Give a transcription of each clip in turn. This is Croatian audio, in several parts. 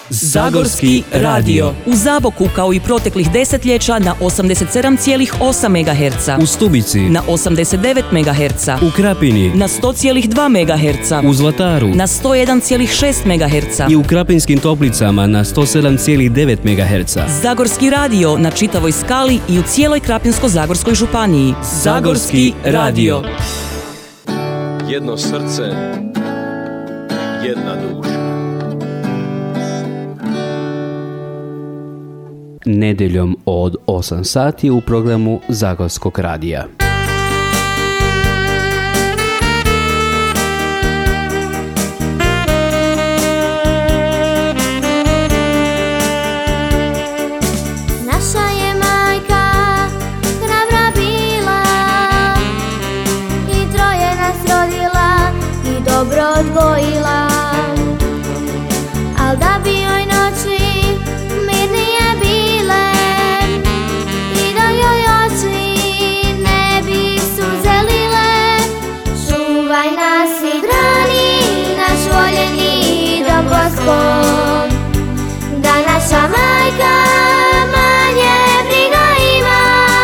Zagorski radio. U Zaboku kao i proteklih desetljeća na 87,8 MHz. U Stubici Na 89 MHz. u Krapini Na 100,2 MHz. u Zlataru Na 101,6 MHz. i u Krapinskim Toplicama na 107,9 MHz. Zagorski radio na čitavoj skali i u cijeloj Krapinsko-zagorskoj županiji. Zagorski radio. Jedno srce, jedna duša. Nedjeljom od 8 sati u programu Zagorskog radija. Naša je majka hrabra bila i troje nas rodila i dobro odgojila, al da bi joj noći mirnije bile i da joj oči ne bi suzelile, čuvaj nas i brani naš voljeni dom Boskog, da naša majka manje briga ima,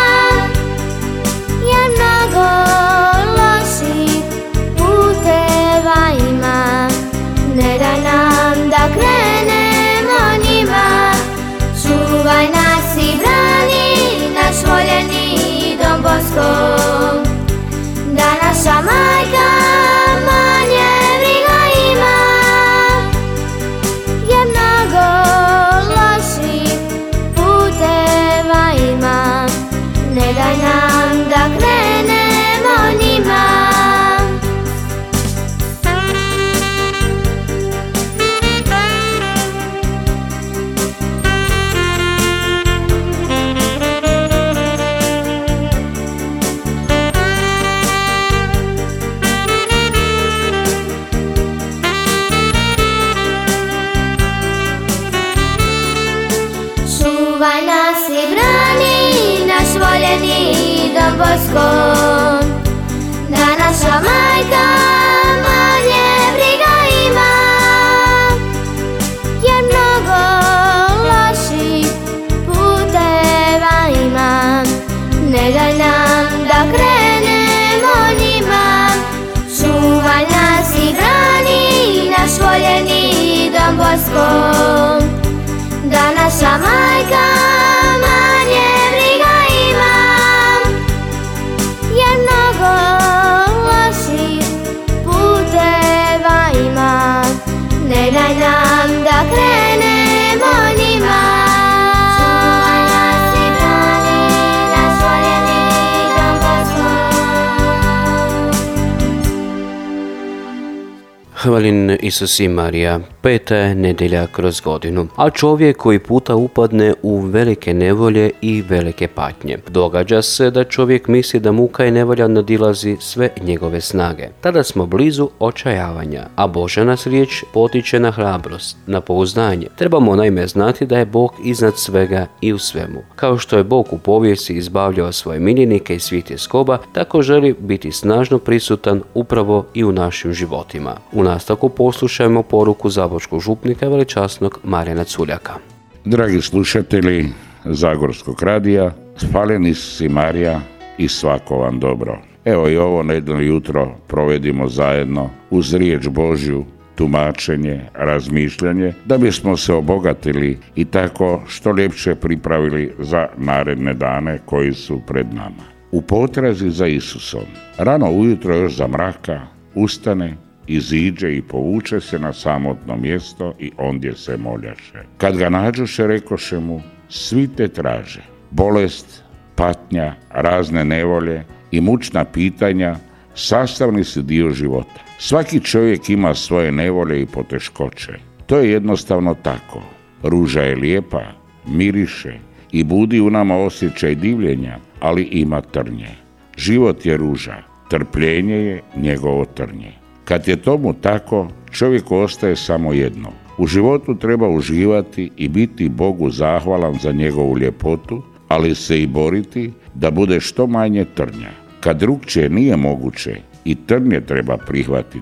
jer mnogo loših puteva ima, ne daj nam da krenemo njima, čuvaj nas i brani naš voljeni dom Boskog, da naša majka manje briga ima, jer mnogo loših puteva ima, ne daj nam da krenemo njima. Čuvaj nas i brani naš voljeni dom Boskog, da naša majka manje briga ima, jer mnogo loših puteva ima, ne daj nam da krenemo njima, čuvaj nas i brani naš voljeni dom Boskog, da naša majka manje briga ima, jer mnogo loših puteva ima, ne daj nam da krenemo njima. Čuvaj nas i brani naš voljeni dom Boskog. Hvaljen Isus i Marija, peta je nedjelja kroz godinu, a čovjek koji puta upadne u velike nevolje i velike patnje. Događa se da čovjek misli da muka i nevolja nadilazi sve njegove snage. Tada smo blizu očajavanja, a Božja nas riječ potiče na hrabrost, na pouzdanje. Trebamo naime znati da je Bog iznad svega i u svemu. Kao što je Bog u povijesti izbavljao svoje miljenike iz svih tjeskoba, tako želi biti snažno prisutan upravo i u našim životima. U nastavku poslušajmo poruku zabočkog župnika veličasnog Marijana Culjaka. Dragi slušatelji Zagorskog radija, hvaljen Isus i Marija i svako vam dobro. Evo i ovo nedjeljno jutro provedimo zajedno uz riječ Božju, tumačenje, razmišljanje, da bismo se obogatili i tako što ljepše pripravili za naredne dane koji su pred nama. U potrazi za Isusom, rano ujutro još za mraka, ustane, iziđe i povuče se na samotno mjesto i ondje se moljaše. Kad ga nađoše, rekoše mu, svi te traže. Bolest, patnja, razne nevolje i mučna pitanja sastavni su dio života. Svaki čovjek ima svoje nevolje i poteškoće. To je jednostavno tako. Ruža je lijepa, miriše i budi u nama osjećaj divljenja, ali ima trnje. Život je ruža, trpljenje je njegovo trnje. Kad je tomu tako, čovjeku ostaje samo jedno. U životu treba uživati i biti Bogu zahvalan za njegovu ljepotu, ali se i boriti da bude što manje trnja. Kad drugčije nije moguće, i trnje treba prihvatiti,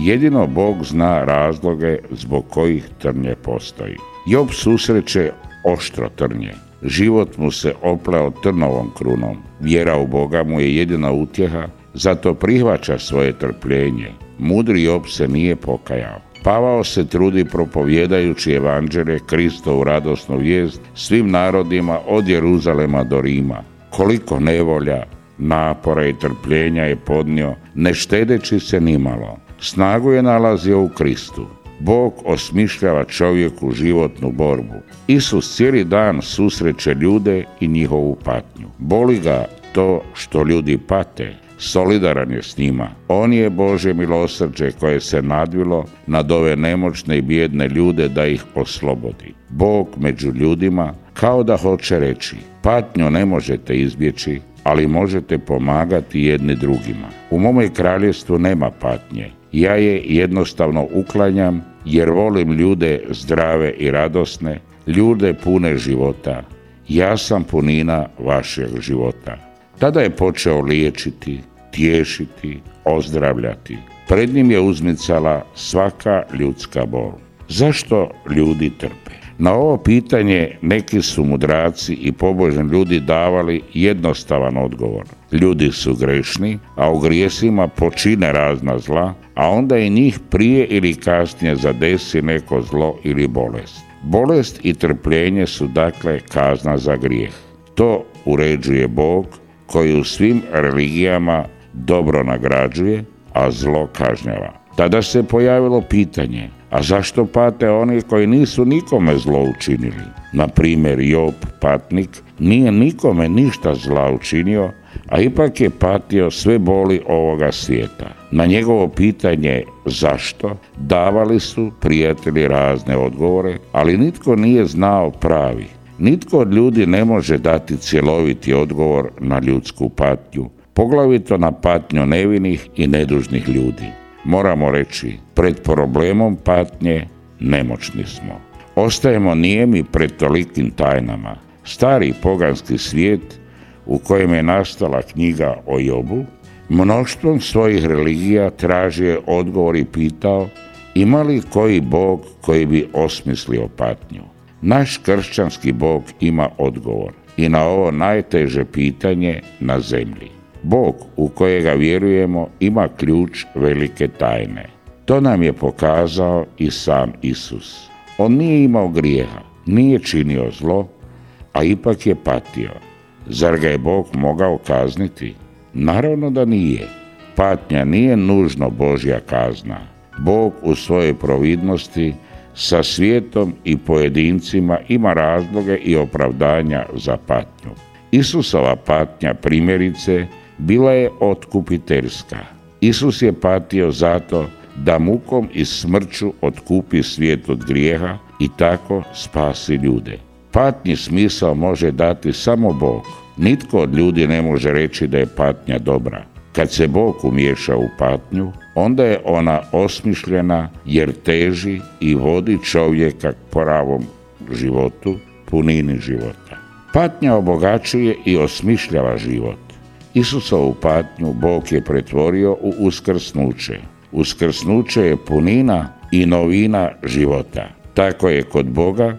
Jedino Bog zna razloge zbog kojih trnje postoji. Job susreće oštro trnje. Život mu se opleo trnovom krunom. Vjera u Boga mu je jedina utjeha, zato prihvaća svoje trpljenje. Mudri Job se nije pokajao. Pavao se trudi propovjedajući evanđelje, Kristovu radosnu vijest svim narodima od Jeruzalema do Rima. Koliko nevolja, napora i trpljenja je podnio, ne štedeći se nimalo. Snagu je nalazio u Kristu. Bog osmišljava čovjeku životnu borbu. Isus cijeli dan susreće ljude i njihovu patnju. Boli ga to što ljudi pate. Solidaran je s njima. On je Božje milosrđe koje se nadvilo nad ove nemoćne i bijedne ljude da ih oslobodi. Bog među ljudima kao da hoće reći: patnju ne možete izbjeći, ali možete pomagati jedni drugima. U mome kraljevstvu nema patnje. Ja je jednostavno uklanjam jer volim ljude zdrave i radosne, ljude pune života. Ja sam punina vašeg života. Tada je počeo liječiti, tješiti, ozdravljati. Pred njim je uzmicala svaka ljudska bol. Zašto ljudi trpe? Na ovo pitanje neki su mudraci i pobožni ljudi davali jednostavan odgovor. Ljudi su grešni, a u grijesima počine razna zla, a onda i njih prije ili kasnije zadesi neko zlo ili bolest. Bolest i trpljenje su dakle kazna za grijeh. To uređuje Bog koji u svim religijama dobro nagrađuje, a zlo kažnjava. Tada se pojavilo pitanje: a zašto pate oni koji nisu nikome zlo učinili? Na primjer, Job, patnik, nije nikome ništa zla učinio, a ipak je patio sve boli ovoga svijeta. Na njegovo pitanje zašto davali su prijatelji razne odgovore, ali nitko nije znao pravi. Nitko od ljudi ne može dati cjeloviti odgovor na ljudsku patnju, poglavito na patnju nevinih i nedužnih ljudi. Moramo reći, pred problemom patnje nemoćni smo. Ostajemo nijemi pred tolikim tajnama. Stari poganski svijet u kojem je nastala knjiga o Jobu, mnoštvom svojih religija tražio je odgovor i pitao: ima li koji Bog koji bi osmislio patnju? Naš kršćanski Bog ima odgovor i na ovo najteže pitanje na zemlji. Bog u kojega vjerujemo ima ključ velike tajne. To nam je pokazao i sam Isus. On nije imao grijeha, nije činio zlo, a ipak je patio. Zar ga je Bog mogao kazniti? Naravno da nije. Patnja nije nužno Božja kazna. Bog u svojoj providnosti sa svijetom i pojedincima ima razloge i opravdanja za patnju. Isusova patnja, primjerice, bila je otkupiteljska. Isus je patio zato da mukom i smrću otkupi svijet od grijeha i tako spasi ljude. Patnji smisao može dati samo Bog. Nitko od ljudi ne može reći da je patnja dobra. Kad se Bog umiješa u patnju, onda je ona osmišljena jer teži i vodi čovjeka k pravom životu, punini života. Patnja obogaćuje i osmišljava život. Isusovu patnju Bog je pretvorio u uskrsnuće. Uskrsnuće je punina i novina života. Tako je kod Boga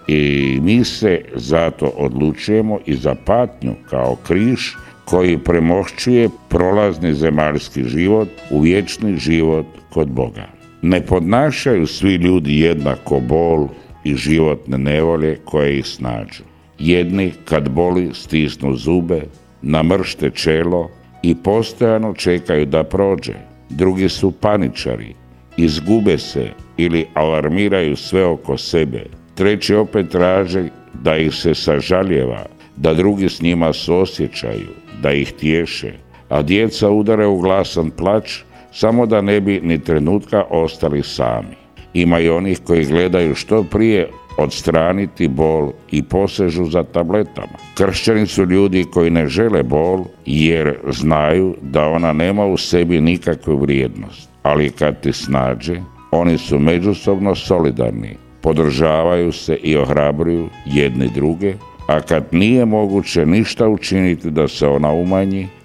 i mi se zato odlučujemo i za patnju kao križ koji premošćuje prolazni zemaljski život u vječni život kod Boga. Ne podnašaju svi ljudi jednako bol i životne nevolje koje ih snađu. Jedni kad boli stisnu zube, namršte čelo i postojano čekaju da prođe. Drugi su paničari, izgube se ili alarmiraju sve oko sebe. Treći opet traže da ih se sažaljeva, da drugi s njima suosjećaju, da ih tješe, a djeca udare u glasan plać samo da ne bi ni trenutka ostali sami. Ima i onih koji gledaju što prije odstraniti bol i posežu za tabletama. Kršćani su ljudi koji ne žele bol jer znaju da ona nema u sebi nikakvu vrijednost. Ali kad ti snađe, oni su međusobno solidarni, podržavaju se i ohrabruju jedni druge, a kad nije moguće ništa učiniti da se ona umanji,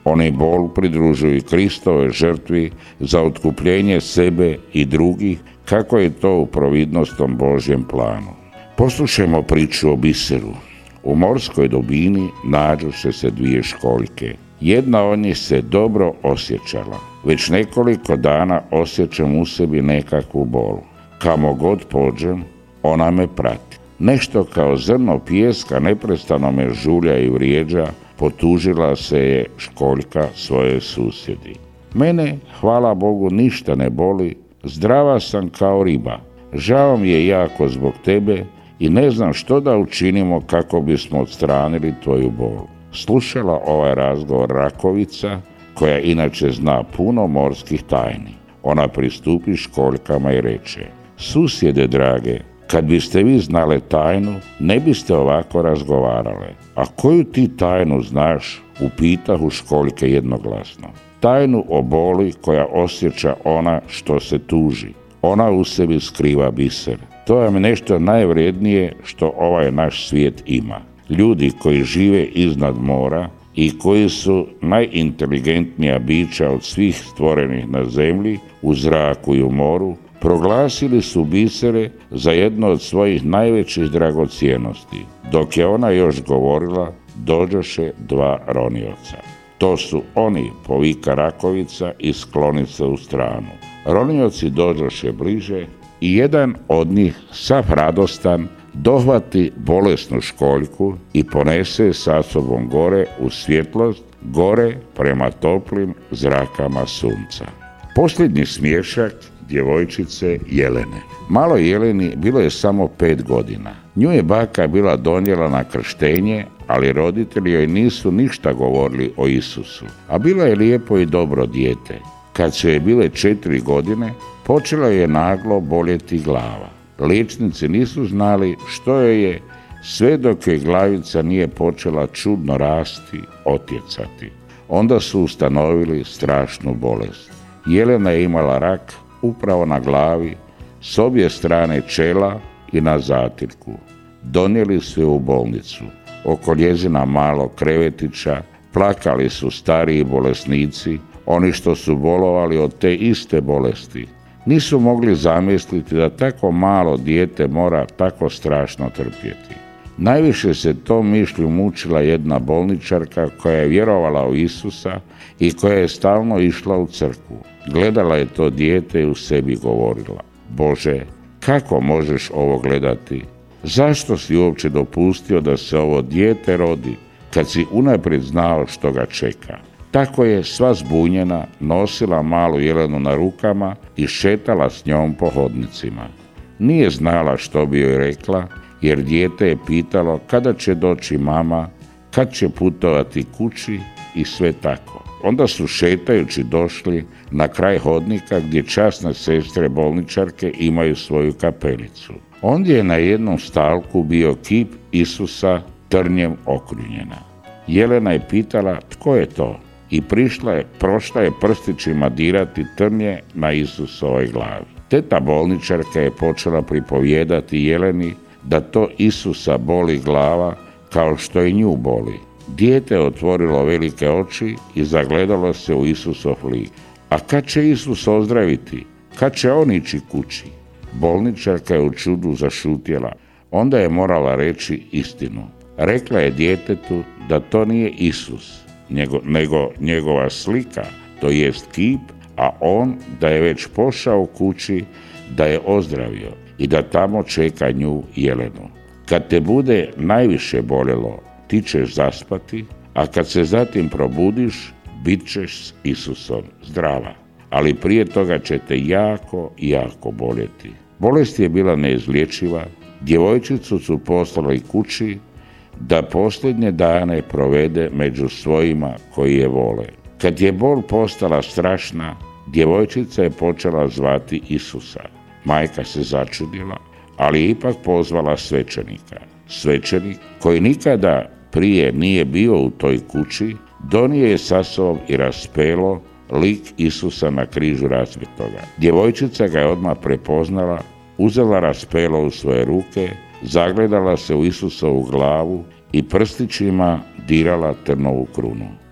Oni bol pridružuju Kristovoj žrtvi za otkupljenje sebe i drugih, kako je to u providnostom Božjem planu. Poslušajmo priču o biseru. U morskoj dubini nađoše se dvije školjke. Jedna od njih se dobro osjećala. Već nekoliko dana osjećam u sebi nekakvu bol. Kamo god pođem, ona me prati. Nešto kao zrno pijeska neprestano me žulja i vrijeđa, potužila se je školjka svoje susjedi. Mene, hvala Bogu, ništa ne boli, zdrava sam kao riba. Žao mi je jako zbog tebe i ne znam što da učinimo kako bismo odstranili tvoju bol. Slušala ovaj razgovor rakovica, koja inače zna puno morskih tajni. Ona pristupi školjkama i reče: susjede drage, kad biste vi znale tajnu, ne biste ovako razgovarale. A koju ti tajnu znaš? Upitahu školjke jednoglasno. Tajnu o boli koja osjeća ona što se tuži. Ona u sebi skriva biser. To vam je nešto najvrednije što ovaj naš svijet ima. Ljudi koji žive iznad mora i koji su najinteligentnija bića od svih stvorenih na zemlji, u zraku i u moru, proglasili su bisere za jedno od svojih najvećih dragocjenosti. Dok je ona još govorila, dođoše dva ronioca. To su oni, povika rakovica i skloni se u stranu. Ronioci dođoše bliže i jedan od njih, sav radostan, dohvati bolesnu školjku i ponese sa sobom gore u svjetlost, gore prema toplim zrakama sunca. Posljednji smiješak djevojčice Jelene. Maloj Jeleni bilo je samo 5 godina. Nju je baka bila donijela na krštenje, ali roditelji joj nisu ništa govorili o Isusu. A bilo je lijepo i dobro dijete. Kad su je bile 4 godine, počela je naglo boljeti glava. Liječnici nisu znali što joj je, sve dok joj glavica nije počela čudno rasti, otjecati. Onda su ustanovili strašnu bolest. Jelena je imala rak upravo na glavi, s obje strane čela i na zatilku. Donijeli su je u bolnicu. Oko njezina malog krevetića plakali su stariji bolesnici, oni što su bolovali od te iste bolesti. Nisu mogli zamisliti da tako malo dijete mora tako strašno trpjeti. Najviše se tom mišlju mučila jedna bolničarka koja je vjerovala u Isusa i koja je stalno išla u crkvu. Gledala je to dijete i u sebi govorila: Bože, kako možeš ovo gledati? Zašto si uopće dopustio da se ovo dijete rodi kad si unaprijed znao što ga čeka? Tako je sva zbunjena nosila malu Jelenu na rukama i šetala s njom po hodnicima. Nije znala što bi joj rekla, jer dijete je pitalo kada će doći mama, kad će putovati kući i sve tako. Onda su šetajući došli na kraj hodnika gdje časne sestre bolničarke imaju svoju kapelicu. Ondje je na jednom stalku bio kip Isusa trnjem okrunjena. Jelena je pitala tko je to i prošla je prstićima dirati trnje na Isusovoj glavi. Teta bolničarka je počela pripovijedati Jeleni da to Isusa boli glava kao što i nju boli. Dijete je otvorilo velike oči i zagledalo se u Isusov lik. A kad će Isus ozdraviti? Kad će on ići kući? Bolničarka je u čudu zašutjela. Onda je morala reći istinu. Rekla je djetetu da to nije Isus, nego njegova slika, to jest kip, a on da je već pošao kući, da je ozdravio i da tamo čeka nju Jelenu. Kad te bude najviše boljelo, ti ćeš zaspati, a kad se zatim probudiš, bit ćeš s Isusom zdrava. Ali prije toga će te jako, jako boljeti. Bolest je bila neizlječiva, djevojčicu su poslali kući da posljednje dane provede među svojima koji je vole. Kad je bol postala strašna, djevojčica je počela zvati Isusa. Majka se začudila, ali je ipak pozvala svećenika. Svećenik, koji nikada prije nije bio u toj kući, donio je sa sobom i raspelo lik Isusa na križu razbitoga. Djevojčica ga je odmah prepoznala, uzela raspelo u svoje ruke, zagledala se u Isusovu glavu i prstićima dirala trnovu krunu.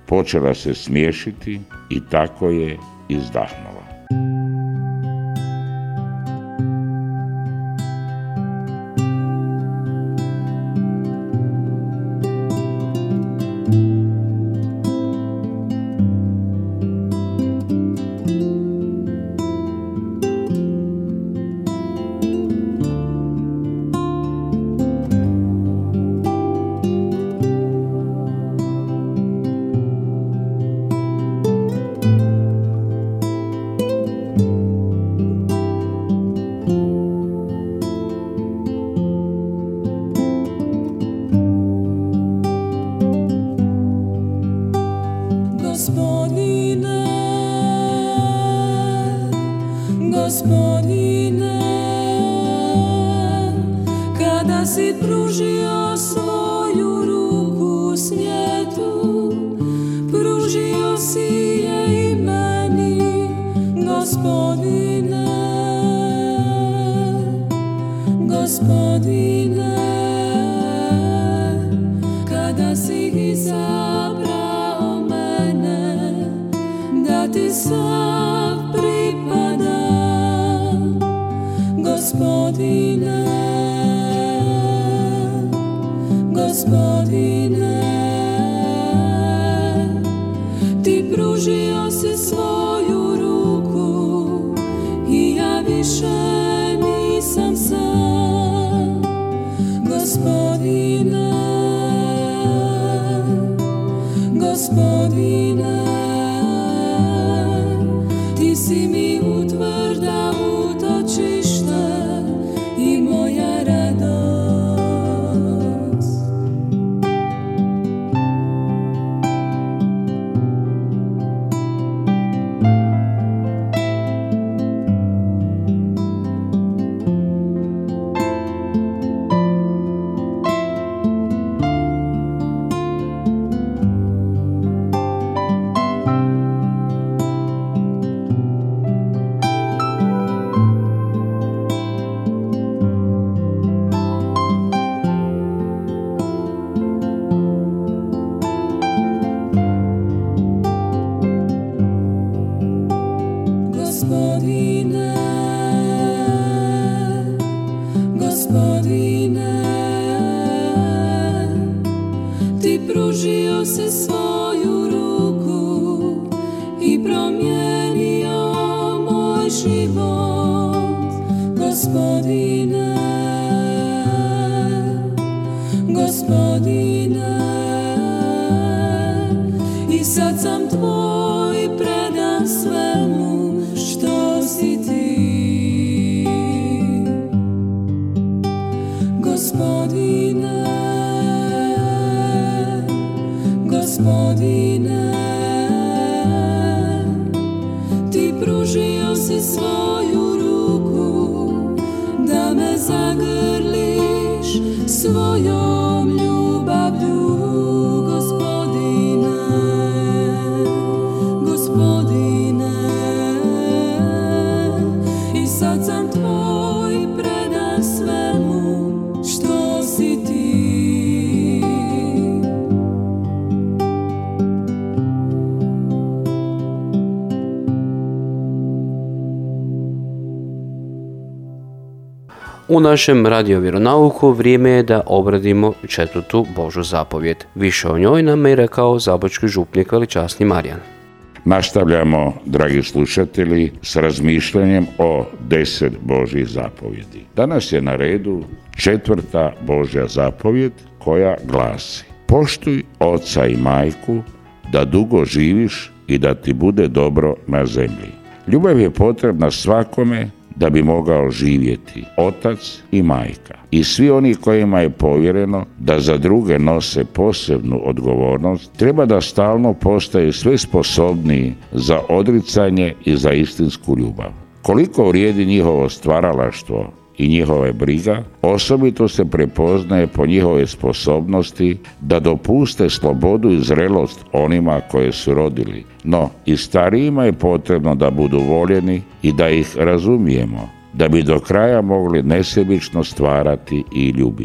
počela se smiješiti i tako je izdahnula. Gospodine, kada si pružio svoju ruku svijetu, pružio si je i meni, Gospodine, Gospodine, kada si izabrao mene, da ti sav pripada. Gospodine, Gospodine, ti pružio si svoju ruku i ja više nisam sam. Gospodine, Gospodine, ti si mi utvrda utočište i moja radost. Gospodine, Gospodine, ti pružio si svoju ruku i promijenio moj život. Gospodine, Gospodine, i sad sam tvoj, predan svemu što si ti. Gospodine, Gospodine, ti pružio si svoju ruku da me zagrliš svojom ljubavlju. Gospodine, Gospodine, i sad sam tvoj, predan svemu što si ti. U našem radio vjeronauku vrijeme je da obradimo 4. Božju zapovjed. Više o njoj nam je rekao zabočki župnik veličasni Marijan. Nastavljamo, dragi slušatelji, s razmišljanjem o 10 Božjih zapovjedi. Danas je na redu 4. Božja zapovjed koja glasi: poštuj oca i majku da dugo živiš i da ti bude dobro na zemlji. Ljubav je potrebna svakome da bi mogao živjeti, otac i majka. I svi oni kojima je povjereno da za druge nose posebnu odgovornost, treba da stalno postaju sve sposobniji za odricanje i za istinsku ljubav. Koliko vrijedi njihovo stvaralaštvo i njihove briga, osobito se prepoznaje po njihove sposobnosti da dopuste slobodu i zrelost onima koje su rodili. No, i starijima je potrebno da budu voljeni i da ih razumijemo, da bi do kraja mogli nesebično stvarati i ljubiti.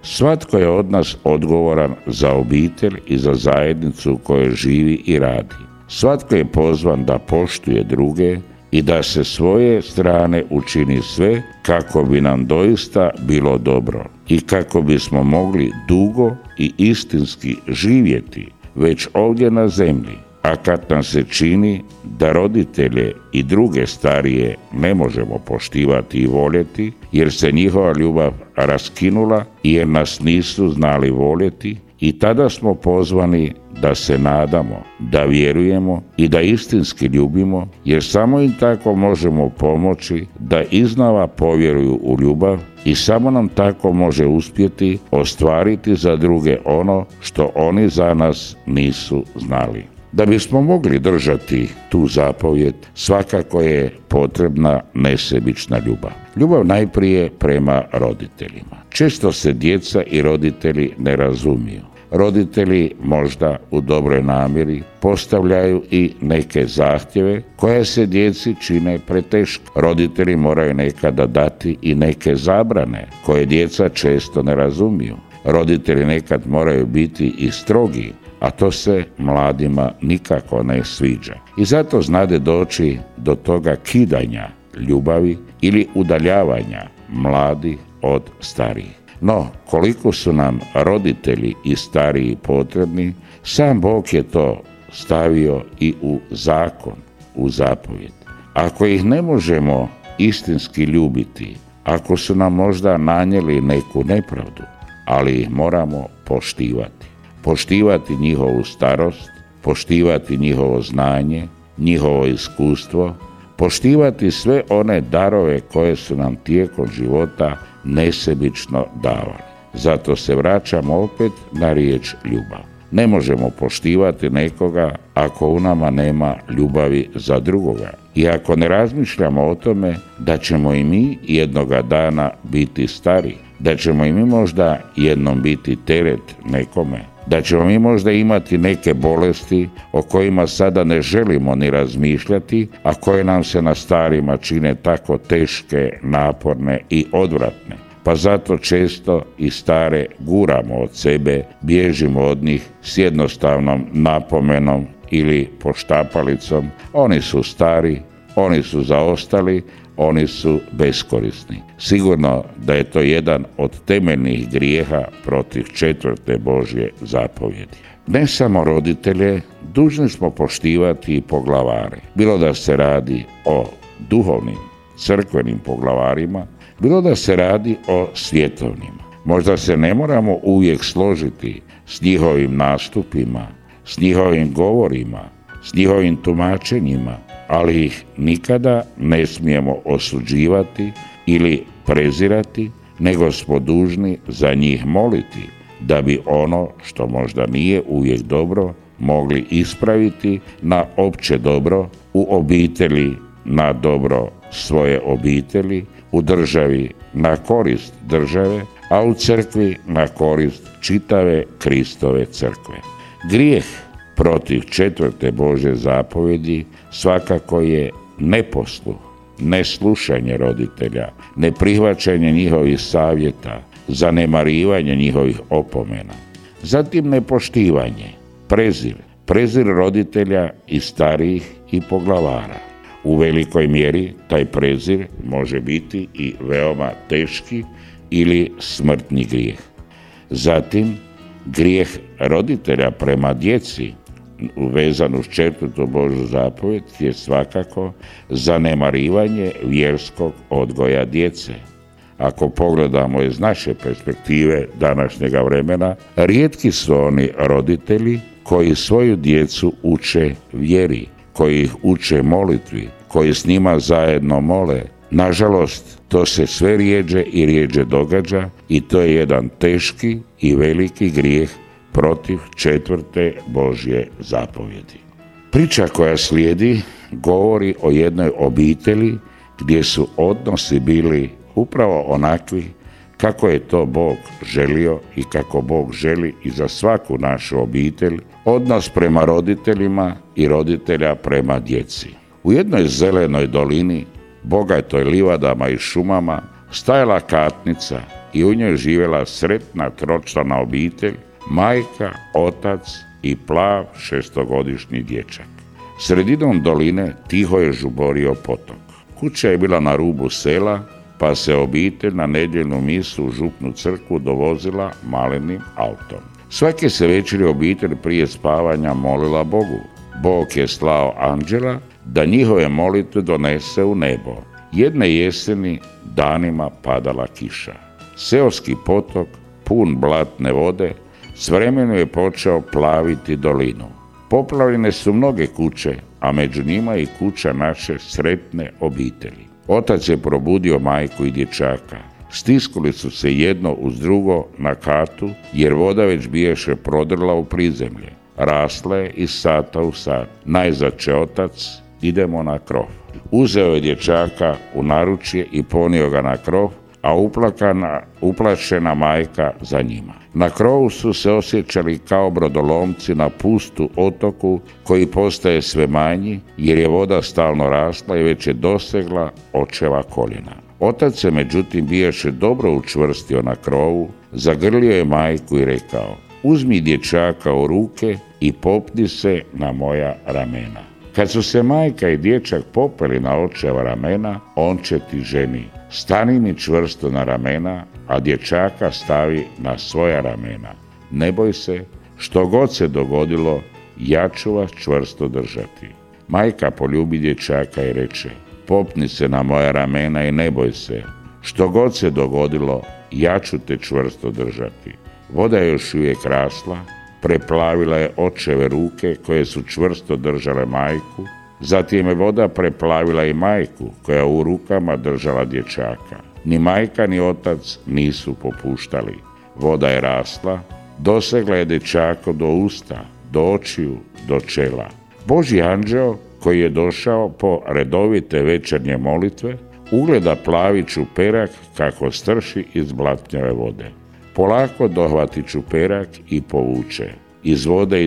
Svatko je od nas odgovoran za obitelj i za zajednicu u kojoj živi i radi. Svatko je pozvan da poštuje druge i da se svoje strane učini sve kako bi nam doista bilo dobro i kako bismo mogli dugo i istinski živjeti već ovdje na zemlji. A kad nam se čini da roditelje i druge starije ne možemo poštivati i voljeti, jer se njihova ljubav raskinula i jer nas nisu znali voljeti, i tada smo pozvani da se nadamo, da vjerujemo i da istinski ljubimo, jer samo im tako možemo pomoći da iznova povjeruju u ljubav i samo nam tako može uspjeti ostvariti za druge ono što oni za nas nisu znali. Da bismo mogli držati tu zapovjed, svakako je potrebna nesebična ljubav. Ljubav najprije prema roditeljima. Često se djeca i roditelji ne razumiju. Roditelji možda u dobroj namjeri postavljaju i neke zahtjeve koje se djeci čine preteške. Roditelji moraju nekada dati i neke zabrane koje djeca često ne razumiju. Roditelji nekad moraju biti i strogi, a to se mladima nikako ne sviđa. I zato znade doći do toga kidanja ljubavi ili udaljavanja mladih od starijih. No, koliko su nam roditelji i stariji potrebni, sam Bog je to stavio i u zakon, u zapovjed. Ako ih ne možemo istinski ljubiti, ako su nam možda nanijeli neku nepravdu, ali ih moramo poštivati. Poštivati njihovu starost, poštivati njihovo znanje, njihovo iskustvo, poštivati sve one darove koje su nam tijekom života nesebično davali. Zato se vraćamo opet na riječ ljubav. Ne možemo poštivati nekoga ako u nama nema ljubavi za drugoga. I ako ne razmišljamo o tome da ćemo i mi jednoga dana biti stari, da ćemo i mi možda jednom biti teret nekome, da ćemo mi možda imati neke bolesti o kojima sada ne želimo ni razmišljati, a koje nam se na starima čine tako teške, naporne i odvratne. Pa zato često i stare guramo od sebe, bježimo od njih s jednostavnom napomenom ili poštapalicom. Oni su stari, oni su zaostali, oni su beskorisni. Sigurno da je to jedan od temeljnih grijeha protiv 4. Božje zapovjedi. Ne samo roditelje, dužni smo poštivati i poglavare. Bilo da se radi o duhovnim, crkvenim poglavarima, bilo da se radi o svjetovnima. Možda se ne moramo uvijek složiti s njihovim nastupima, s njihovim govorima, s njihovim tumačenjima, ali ih nikada ne smijemo osuđivati ili prezirati, nego smo dužni za njih moliti, da bi ono što možda nije uvijek dobro mogli ispraviti na opće dobro, u obitelji na dobro svoje obitelji, u državi na korist države, a u crkvi na korist čitave Kristove crkve. Grijeh protiv 4. Božje zapovjedi svakako je neposluh, neslušanje roditelja, neprihvaćanje njihovih savjeta, zanemarivanje njihovih opomena. Zatim nepoštivanje, prezir roditelja i starijih i poglavara. U velikoj mjeri taj prezir može biti i veoma teški ili smrtni grijeh. Zatim, grijeh roditelja prema djeci, vezan uz 4. Božju zapovjed, je svakako zanemarivanje vjerskog odgoja djece. Ako pogledamo iz naše perspektive današnjega vremena, rijetki su oni roditelji koji svoju djecu uče vjeri, koji ih uče molitvi, koji s njima zajedno mole. Nažalost, to se sve rijeđe i rijeđe događa i to je jedan teški i veliki grijeh protiv 4. Božje zapovjedi. Priča koja slijedi govori o jednoj obitelji gdje su odnosi bili upravo onakvi kako je to Bog želio i kako Bog želi i za svaku našu obitelj, odnos prema roditeljima i roditelja prema djeci. U jednoj zelenoj dolini, bogatoj livadama i šumama, stajala katnica i u njoj živjela sretna tročlana obitelj, majka, otac i plav 6-godišnji dječak. Sredinom doline tiho je žuborio potok. Kuća je bila na rubu sela, pa se obitelj na nedjeljnu misu u župnu crkvu dovozila malenim autom. Svake se večeri obitelj prije spavanja molila Bogu. Bog je slao anđela da njihove molitve donese u nebo. Jedne jeseni danima padala kiša. Seoski potok, pun blatne vode, s vremenom je počeo plaviti dolinu. Poplavljene su mnoge kuće, a među njima i kuća naše sretne obitelji. Otac je probudio majku i dječaka. Stiskuli su se jedno uz drugo na katu, jer voda već biješe prodrla u prizemlje. Rasla je iz sata u sat. Najzad će otac, idemo na krov. Uzeo je dječaka u naručje i ponio ga na krov, a uplašena majka za njima. Na krovu su se osjećali kao brodolomci na pustu otoku koji postaje sve manji, jer je voda stalno rasla i već je dosegla očeva koljena. Otac se međutim biješe dobro učvrstio na krovu, zagrlio je majku i rekao: uzmi dječaka u ruke i popni se na moja ramena. Kad su se majka i dječak popeli na očeva ramena, on će ti ženi: stani mi čvrsto na ramena, a dječaka stavi na svoja ramena. Ne boj se, što god se dogodilo, ja ću vas čvrsto držati. Majka poljubi dječaka i reče: popni se na moja ramena i ne boj se, što god se dogodilo, ja ću te čvrsto držati. Voda je još uvijek rasla, preplavila je očeve ruke koje su čvrsto držale majku, zatim je voda preplavila i majku koja u rukama držala dječaka. Ni majka ni otac nisu popuštali. Voda je rasla, dosegla je dječaka do usta, do očiju, do čela. Božji anđeo koji je došao po redovite večernje molitve ugleda plavi čuperak kako strši iz blatnjave vode. Polako dohvati čuperak i povuče. Iz vode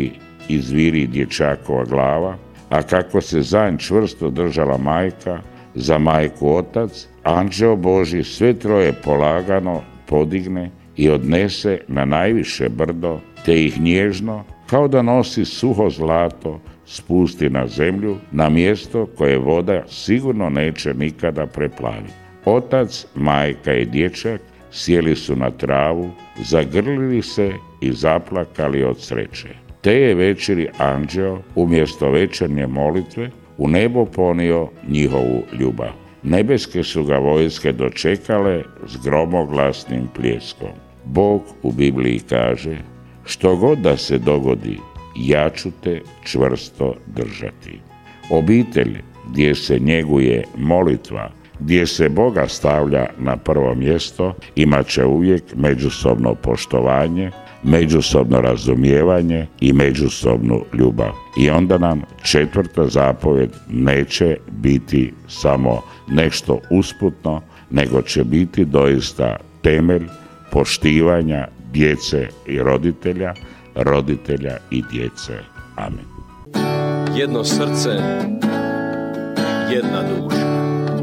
izviri dječakova glava, a kako se za nj čvrsto držala majka, za majku otac, anđeo Božji sve troje polagano podigne i odnese na najviše brdo, te ih nježno, kao da nosi suho zlato, spusti na zemlju, na mjesto koje voda sigurno neće nikada preplaviti. Otac, majka i dječak sjeli su na travu, zagrlili se i zaplakali od sreće. Te je večeri anđeo umjesto večernje molitve u nebo ponio njihovu ljubav. Nebeske su ga vojske dočekale s gromoglasnim pljeskom. Bog u Bibliji kaže: što god da se dogodi, ja ću te čvrsto držati. Obitelj gdje se njeguje molitva, gdje se Boga stavlja na prvo mjesto, imat će uvijek međusobno poštovanje, međusobno razumijevanje i međusobnu ljubav. I onda nam 4. zapovjed neće biti samo nešto usputno, nego će biti doista temelj poštivanja djece i roditelja, roditelja i djece. Amen. Jedno srce, jedna duša.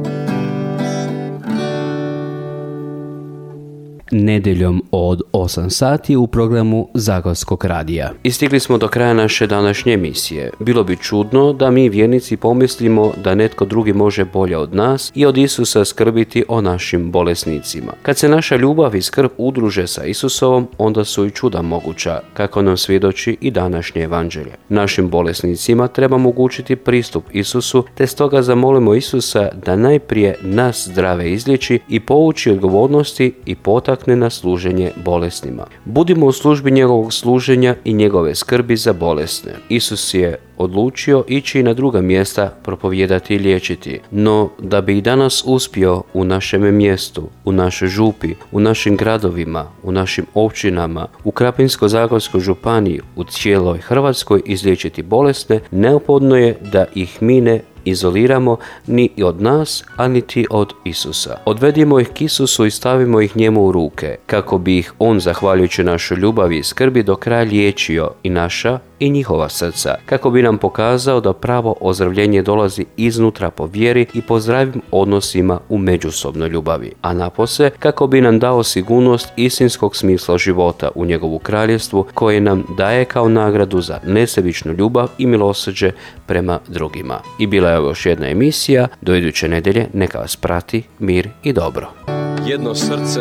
Nedjeljom od 8 sati u programu Zagorskog radija. I stigli smo do kraja naše današnje emisije. Bilo bi čudno da mi vjernici pomislimo da netko drugi može bolje od nas i od Isusa skrbiti o našim bolesnicima. Kad se naša ljubav i skrb udruže sa Isusovom, onda su i čuda moguća, kako nam svjedoči i današnje evanđelje. Našim bolesnicima treba omogućiti pristup Isusu, te stoga zamolimo Isusa da najprije nas zdrave izliječi i pouči odgovornosti i potakne na služenje bolesnima. Budimo u službi njegovog služenja i njegove skrbi za bolesne. Isus je odlučio ići na druga mjesta propovijedati i liječiti, no da bi i danas uspio u našem mjestu, u našoj župi, u našim gradovima, u našim općinama, u Krapinsko-zagorskoj županiji, u cijeloj Hrvatskoj izliječiti bolesne, neophodno je da ih mi ne izoliramo ni od nas, a niti od Isusa. Odvedimo ih k Isusu i stavimo ih njemu u ruke, kako bi ih on, zahvaljujući našoj ljubavi i skrbi, do kraja liječio i naša i njihova srca, kako bi nam pokazao da pravo ozdravljenje dolazi iznutra po vjeri i po zdravim odnosima u međusobnoj ljubavi, a napose kako bi nam dao sigurnost istinskog smisla života u njegovu kraljevstvu koje nam daje kao nagradu za nesebičnu ljubav i milosrđe prema drugima. I bila je još jedna emisija. Do iduće nedjelje neka vas prati mir i dobro. Jedno srce,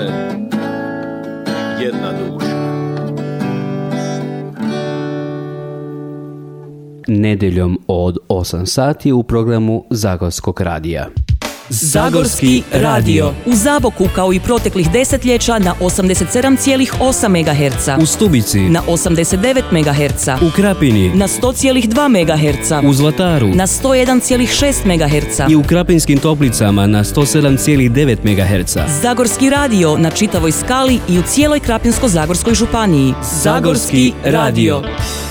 jedna duša. Nedjeljom od 8 sati u programu Zagorskog radija. Zagorski radio. U Zaboku kao i proteklih desetljeća na 87,8 MHz. U Stubici Na 89 MHz. u Krapini, Na 100,2 MHz. u Zlataru Na 101,6 MHz. i u Krapinskim Toplicama na 107,9 MHz. Zagorski radio na čitavoj skali i u cijeloj Krapinsko-zagorskoj županiji. Zagorski radio.